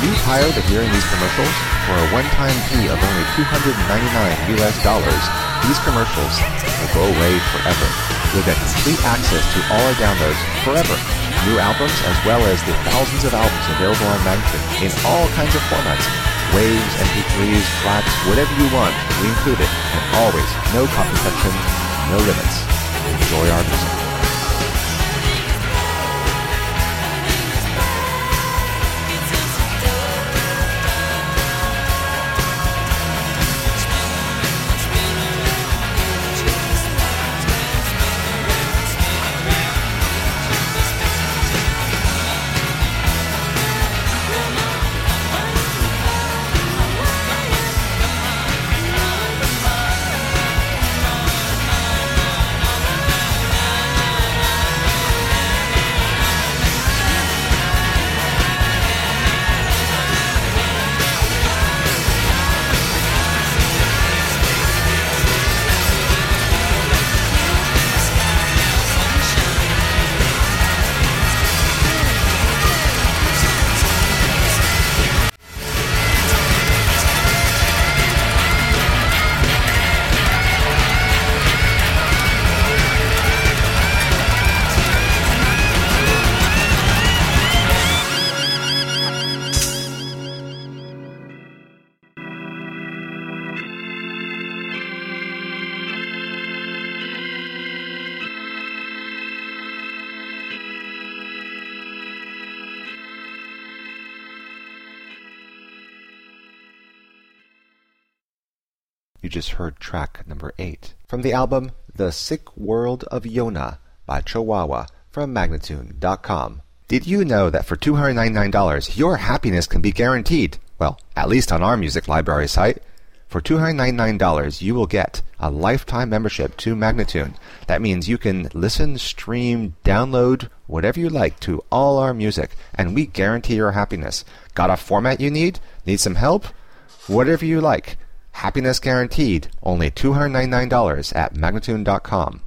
you tired of hearing these commercials? For a one-time fee of only $299 US, these commercials will go away forever. You'll get complete access to all our downloads forever. New albums as well as the thousands of albums available on Magnatune in all kinds of formats. Waves, MP3s, flats, whatever you want, we include it. And always, no copy protection, no limits. Enjoy our music. You just heard track number 8 from the album The Sick World of Yona by Chihuahua from Magnatune.com. Did you know that for $299 your happiness can be guaranteed? Well, at least on our music library site. For $299 you will get a lifetime membership to Magnatune. That means you can listen, stream, download, whatever you like to all our music, and we guarantee your happiness. Got a format you need? Need some help? Whatever you like. Happiness guaranteed. Only $299 at Magnatune.com.